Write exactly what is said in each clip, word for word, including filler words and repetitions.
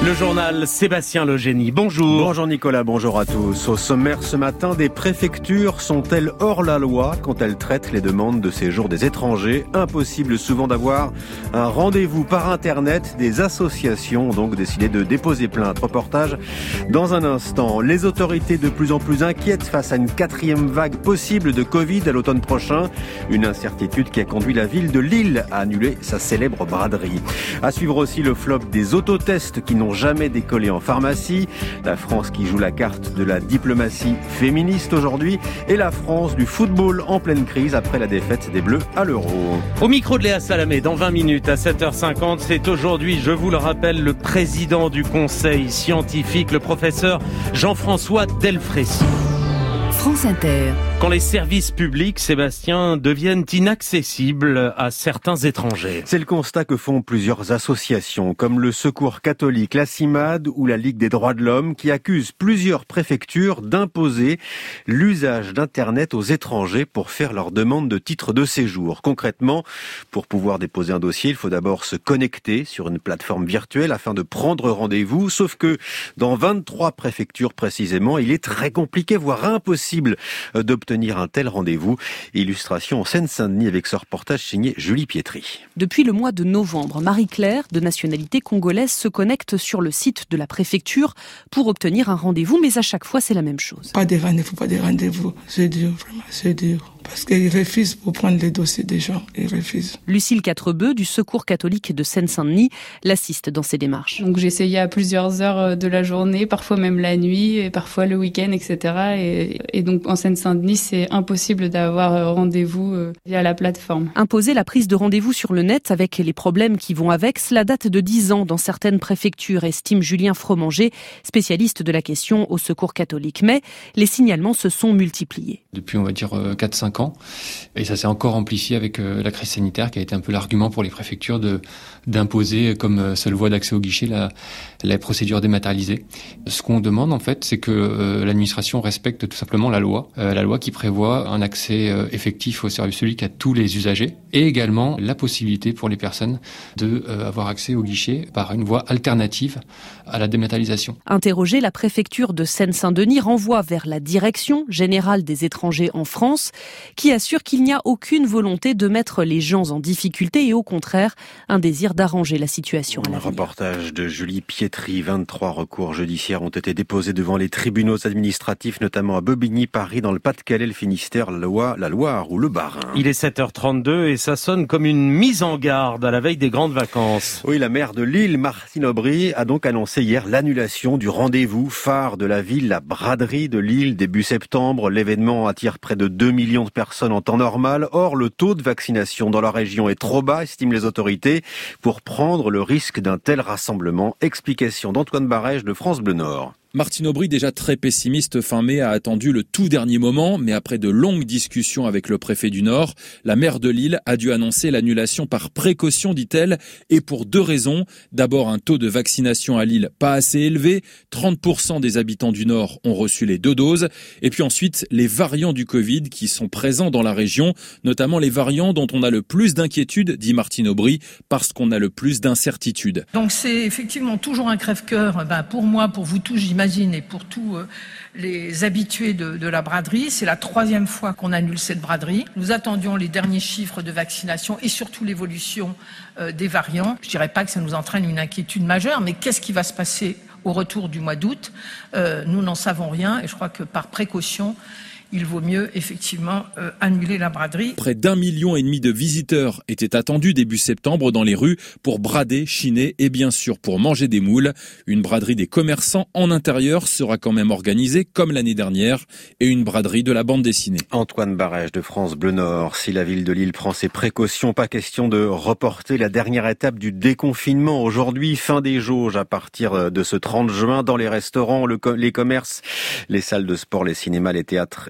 Le journal Sébastien Legénie. Bonjour. Bonjour Nicolas, bonjour à tous. Au sommaire ce matin, des préfectures sont-elles hors la loi quand elles traitent les demandes de séjour des étrangers? Impossible souvent d'avoir un rendez-vous par Internet. Des associations ont donc décidé de déposer plainte. Reportage dans un instant. Les autorités de plus en plus inquiètes face à une quatrième vague possible de Covid à l'automne prochain. Une incertitude qui a conduit la ville de Lille à annuler sa célèbre braderie. À suivre aussi le flop des autotests qui n'ont jamais décollé en pharmacie. La France qui joue la carte de la diplomatie féministe aujourd'hui. Et la France du football en pleine crise après la défaite des Bleus à l'Euro. Au micro de Léa Salamé, dans vingt minutes à sept heures cinquante, c'est aujourd'hui, je vous le rappelle, le président du conseil scientifique, le professeur Jean-François Delfrécy. France Inter. Quand les services publics, Sébastien, deviennent inaccessibles à certains étrangers. C'est le constat que font plusieurs associations, comme le Secours catholique, la CIMAD ou la Ligue des droits de l'homme, qui accusent plusieurs préfectures d'imposer l'usage d'Internet aux étrangers pour faire leur demande de titre de séjour. Concrètement, pour pouvoir déposer un dossier, il faut d'abord se connecter sur une plateforme virtuelle afin de prendre rendez-vous. Sauf que dans vingt-trois préfectures précisément, il est très compliqué, voire impossible d'obtenir un tel rendez-vous. Illustration en Seine-Saint-Denis avec ce reportage signé Julie Pietri. Depuis le mois de novembre, Marie-Claire, de nationalité congolaise, se connecte sur le site de la préfecture pour obtenir un rendez-vous, mais à chaque fois, c'est la même chose. Pas de rendez-vous, pas de rendez-vous. C'est dur, vraiment, c'est dur. Parce qu'ils refusent pour prendre les dossiers des gens. Ils refusent. Lucille Quatrebeu, du Secours catholique de Seine-Saint-Denis, l'assiste dans ses démarches. Donc j'essayais à plusieurs heures de la journée, parfois même la nuit, et parfois le week-end, et cetera. Et, et donc en Seine-Saint-Denis, c'est impossible d'avoir rendez-vous via la plateforme. Imposer la prise de rendez-vous sur le net avec les problèmes qui vont avec, cela date de dix ans dans certaines préfectures, estime Julien Fromanger, spécialiste de la question au Secours catholique. Mais les signalements se sont multipliés. Depuis, on va dire, quatre à cinq ans. Et ça s'est encore amplifié avec euh, la crise sanitaire qui a été un peu l'argument pour les préfectures de, d'imposer comme seule voie d'accès au guichet la, la procédure dématérialisée. Ce qu'on demande en fait, c'est que euh, l'administration respecte tout simplement la loi. Euh, la loi qui prévoit un accès euh, effectif au service public à tous les usagers et également la possibilité pour les personnes de euh, avoir accès au guichet par une voie alternative à la dématérialisation. Interrogé, la préfecture de Seine-Saint-Denis renvoie vers la Direction générale des étrangers en France qui assure qu'il n'y a aucune volonté de mettre les gens en difficulté et au contraire, un désir d'arranger la situation à l'avenir. Un reportage de Julie Pietri. vingt-trois recours judiciaires ont été déposés devant les tribunaux administratifs, notamment à Bobigny, Paris, dans le Pas-de-Calais, le Finistère, la Loire, la Loire ou le Bas-Rhin. Il est sept heures trente-deux et ça sonne comme une mise en garde à la veille des grandes vacances. Oui, la maire de Lille, Martine Aubry, a donc annoncé hier l'annulation du rendez-vous phare de la ville, la braderie de Lille, début septembre. L'événement attire près de deux millions de personnes en temps normal. Or, le taux de vaccination dans la région est trop bas, estiment les autorités, pour prendre le risque d'un tel rassemblement. Explication d'Antoine Barège de France Bleu Nord. Martine Aubry, déjà très pessimiste fin mai, a attendu le tout dernier moment, mais après de longues discussions avec le préfet du Nord, la maire de Lille a dû annoncer l'annulation par précaution, dit-elle, et pour deux raisons. D'abord, un taux de vaccination à Lille pas assez élevé, trente pour cent des habitants du Nord ont reçu les deux doses, et puis ensuite, les variants du Covid qui sont présents dans la région, notamment les variants dont on a le plus d'inquiétude, dit Martine Aubry, parce qu'on a le plus d'incertitude. Donc c'est effectivement toujours un crève-cœur, ben pour moi, pour vous tous, j'imagine, et pour tous euh, les habitués de, de la braderie. C'est la troisième fois qu'on annule cette braderie. Nous attendions les derniers chiffres de vaccination et surtout l'évolution euh, des variants. Je dirais pas que ça nous entraîne une inquiétude majeure, mais qu'est-ce qui va se passer au retour du mois d'août ? euh, Nous n'en savons rien et je crois que par précaution, il vaut mieux effectivement euh, annuler la braderie. Près d'un million et demi de visiteurs étaient attendus début septembre dans les rues pour brader, chiner et bien sûr pour manger des moules. Une braderie des commerçants en intérieur sera quand même organisée comme l'année dernière et une braderie de la bande dessinée. Antoine Barège de France Bleu Nord. Si la ville de Lille prend ses précautions, pas question de reporter la dernière étape du déconfinement. Aujourd'hui, fin des jauges à partir de ce trente juin dans les restaurants, le co- les commerces, les salles de sport, les cinémas, les théâtres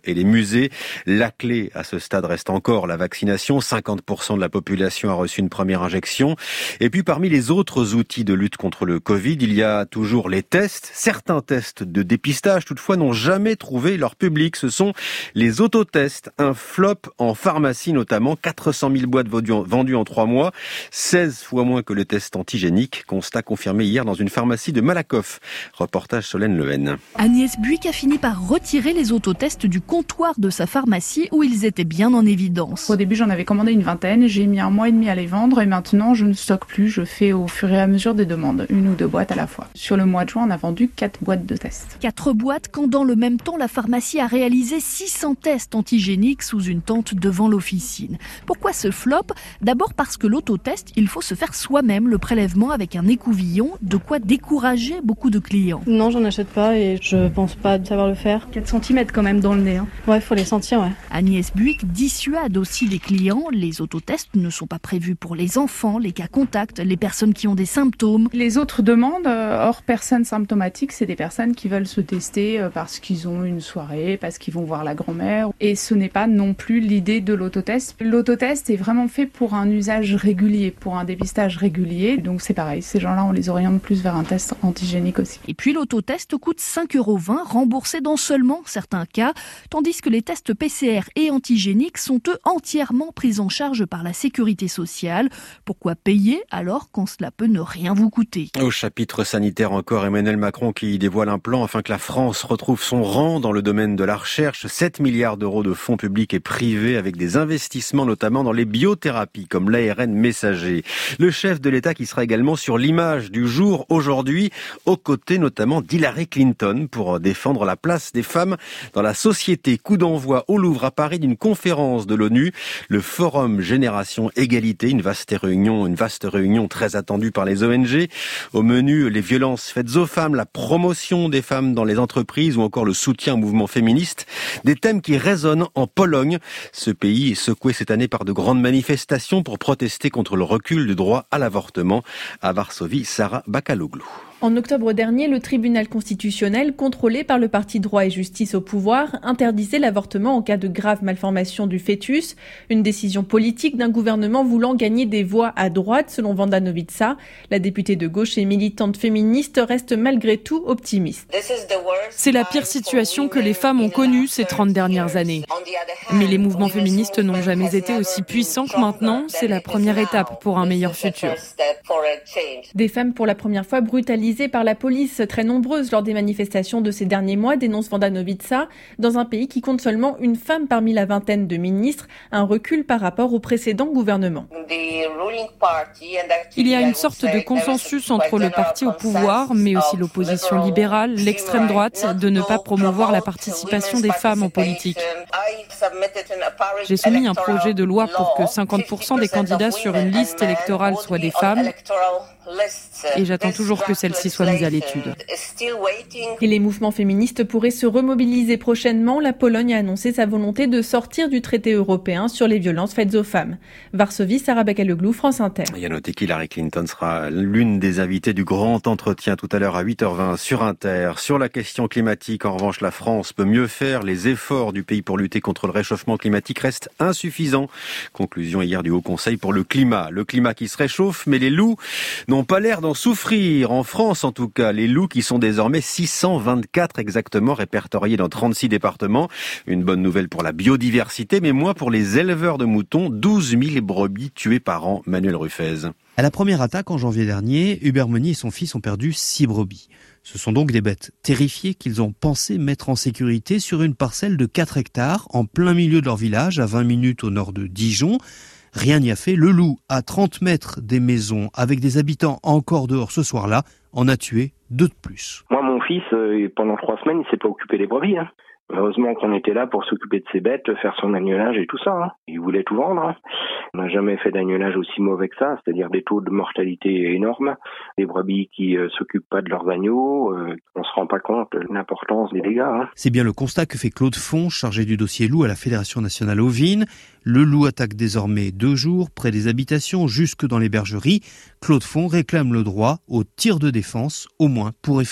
et les musées. La clé à ce stade reste encore la vaccination. cinquante pour cent de la population a reçu une première injection. Et puis parmi les autres outils de lutte contre le Covid, il y a toujours les tests. Certains tests de dépistage, toutefois, n'ont jamais trouvé leur public. Ce sont les autotests. Un flop en pharmacie notamment. quatre cent mille boîtes vendues en trois mois. seize fois moins que le test antigénique. Constat confirmé hier dans une pharmacie de Malakoff. Reportage Solène Lehen. Agnès Buick a fini par retirer les autotests du comptoir de sa pharmacie où ils étaient bien en évidence. Au début, j'en avais commandé une vingtaine. J'ai mis un mois et demi à les vendre et maintenant, je ne stocke plus. Je fais au fur et à mesure des demandes, une ou deux boîtes à la fois. Sur le mois de juin, on a vendu quatre boîtes de tests. Quatre boîtes quand dans le même temps, la pharmacie a réalisé six cents tests antigéniques sous une tente devant l'officine. Pourquoi ce flop ? D'abord parce que l'autotest, il faut se faire soi-même le prélèvement avec un écouvillon, de quoi décourager beaucoup de clients. Non, j'en achète pas et je pense pas savoir le faire. quatre centimètres quand même dans le nez. Hein. Ouais, faut les sentir, ouais. Agnès Buick dissuade aussi les clients. Les autotests ne sont pas prévus pour les enfants, les cas contacts, les personnes qui ont des symptômes. Les autres demandes, hors personnes symptomatiques, c'est des personnes qui veulent se tester parce qu'ils ont une soirée, parce qu'ils vont voir la grand-mère. Et ce n'est pas non plus l'idée de l'autotest. L'autotest est vraiment fait pour un usage régulier, pour un dépistage régulier. Donc c'est pareil, ces gens-là, on les oriente plus vers un test antigénique aussi. Et puis l'autotest coûte cinq euros vingt, remboursé dans seulement certains cas, tandis que les tests P C R et antigéniques sont eux entièrement pris en charge par la sécurité sociale. Pourquoi payer alors quand cela peut ne rien vous coûter ? Au chapitre sanitaire encore, Emmanuel Macron qui dévoile un plan afin que la France retrouve son rang dans le domaine de la recherche. sept milliards d'euros de fonds publics et privés avec des investissements notamment dans les biothérapies comme l'A R N messager. Le chef de l'État qui sera également sur l'image du jour aujourd'hui, aux côtés notamment d'Hillary Clinton pour défendre la place des femmes dans la société. Coup d'envoi au Louvre à Paris d'une conférence de l'ONU, le Forum Génération Égalité, une vaste réunion, une vaste réunion très attendue par les O N G. Au menu, les violences faites aux femmes, la promotion des femmes dans les entreprises ou encore le soutien au mouvement féministe. Des thèmes qui résonnent en Pologne. Ce pays est secoué cette année par de grandes manifestations pour protester contre le recul du droit à l'avortement. À Varsovie, Sarah Bakaloglou. En octobre dernier, le tribunal constitutionnel, contrôlé par le parti Droit et Justice au pouvoir, interdisait l'avortement en cas de grave malformation du fœtus. Une décision politique d'un gouvernement voulant gagner des voix à droite, selon Wanda Nowicka. La députée de gauche et militante féministe reste malgré tout optimiste. C'est la pire situation que les femmes ont connue ces trente dernières années. Mais les mouvements féministes n'ont jamais été aussi puissants que maintenant. C'est la première étape pour un meilleur futur. Des femmes pour la première fois brutalisées par la police, très nombreuses lors des manifestations de ces derniers mois, dénonce Wanda Nowicka, dans un pays qui compte seulement une femme parmi la vingtaine de ministres, un recul par rapport au précédent gouvernement. Il y a une sorte de consensus entre le parti au pouvoir, mais aussi l'opposition libérale, l'extrême droite, de ne pas promouvoir la participation des femmes en politique. J'ai soumis un projet de loi pour que cinquante pour cent des candidats sur une liste électorale soient des femmes. Et j'attends toujours que celle-ci soit mise à l'étude. Et les mouvements féministes pourraient se remobiliser prochainement. La Pologne a annoncé sa volonté de sortir du traité européen sur les violences faites aux femmes. Varsovie, Sarah Bakaloglou, France Inter. Il y a noté qu'Hillary Clinton sera l'une des invitées du grand entretien tout à l'heure à huit heures vingt sur Inter. Sur la question climatique, en revanche, la France peut mieux faire. Les efforts du pays pour lutter contre le réchauffement climatique restent insuffisants. Conclusion hier du Haut Conseil pour le climat. Le climat qui se réchauffe, mais les loups n'ont pas l'air d'en souffrir. En France, en tout cas, les loups qui sont désormais six cent vingt-quatre exactement répertoriés dans trente-six départements. Une bonne nouvelle pour la biodiversité, mais moins pour les éleveurs de moutons. douze mille brebis tuées par an. Manuel Ruffez. À la première attaque en janvier dernier, Hubert Meunier et son fils ont perdu six brebis. Ce sont donc des bêtes terrifiées qu'ils ont pensé mettre en sécurité sur une parcelle de quatre hectares en plein milieu de leur village, à vingt minutes au nord de Dijon. Rien n'y a fait, le loup, à trente mètres des maisons, avec des habitants encore dehors ce soir-là, en a tué deux de plus. Moi, mon fils, euh, pendant trois semaines, il s'est pas occupé des brebis. Hein. Heureusement qu'on était là pour s'occuper de ses bêtes, faire son agnelage et tout ça. Hein. Il voulait tout vendre. Hein. On n'a jamais fait d'agnelage aussi mauvais que ça, c'est-à-dire des taux de mortalité énormes, des brebis qui euh, s'occupent pas de leurs agneaux, euh, on se rend pas compte de l'importance des dégâts. Hein. C'est bien le constat que fait Claude Font, chargé du dossier loup à la Fédération nationale ovine. Le loup attaque désormais deux jours près des habitations, jusque dans les bergeries. Claude Font réclame le droit au tir de défense, au moins pour effrayer.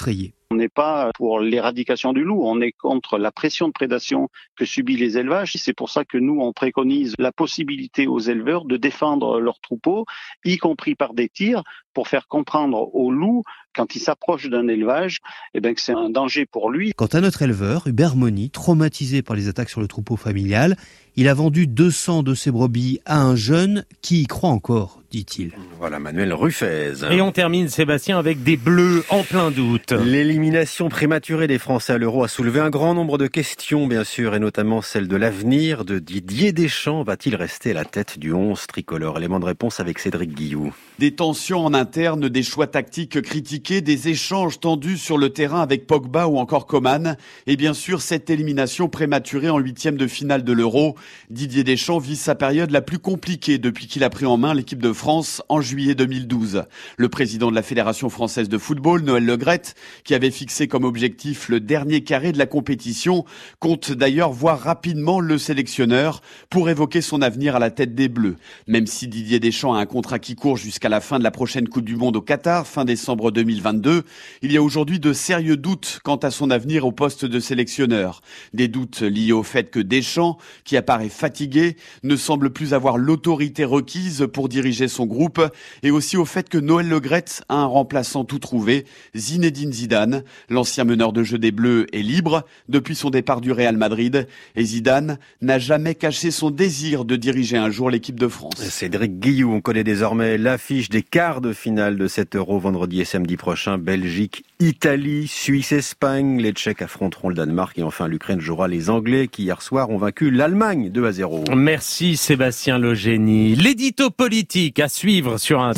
On n'est pas pour l'éradication du loup, on est contre la pression de prédation que subit les élevages. C'est pour ça que nous, on préconise la possibilité aux éleveurs de défendre leurs troupeaux, y compris par des tirs, pour faire comprendre aux loups, quand il s'approche d'un élevage, eh ben, que c'est un danger pour lui. Quant à notre éleveur, Hubert Mony, traumatisé par les attaques sur le troupeau familial, il a vendu deux cents de ses brebis à un jeune qui y croit encore, dit-il. Voilà, Manuel Ruffez. Et on termine, Sébastien, avec des Bleus en plein doute. L'élimination prématurée des Français à l'Euro a soulevé un grand nombre de questions, bien sûr, et notamment celle de l'avenir de Didier Deschamps. Va-t-il rester à la tête du onze tricolore? Élément de réponse avec Cédric Guilloux. Des tensions en interne, des choix tactiques critiqués, des échanges tendus sur le terrain avec Pogba ou encore Coman. Et bien sûr, cette élimination prématurée en huitième de finale de l'Euro. Didier Deschamps vit sa période la plus compliquée depuis qu'il a pris en main l'équipe de France en juillet deux mille douze. Le président de la Fédération française de football, Noël Le Graët, qui avait fixé comme objectif le dernier carré de la compétition, compte d'ailleurs voir rapidement le sélectionneur pour évoquer son avenir à la tête des Bleus. Même si Didier Deschamps a un contrat qui court jusqu'à la fin de la prochaine Coupe du Monde au Qatar, fin décembre deux mille vingt-deux, il y a aujourd'hui de sérieux doutes quant à son avenir au poste de sélectionneur. Des doutes liés au fait que Deschamps, qui apparaît fatigué, ne semble plus avoir l'autorité requise pour diriger son groupe, et aussi au fait que Noël Le Graët a un remplaçant tout trouvé, Zinedine Zidane. L'ancien meneur de jeu des Bleus est libre depuis son départ du Real Madrid, et Zidane n'a jamais caché son désir de diriger un jour l'équipe de France. Cédric Guilloux, on connaît désormais l'affiche des quarts de finale de cet Euro vendredi et samedi prochain. Belgique, Italie, Suisse, Espagne. Les Tchèques affronteront le Danemark et enfin l'Ukraine jouera les Anglais qui hier soir ont vaincu l'Allemagne deux à zéro. Merci Sébastien Legénie. L'édito politique à suivre sur un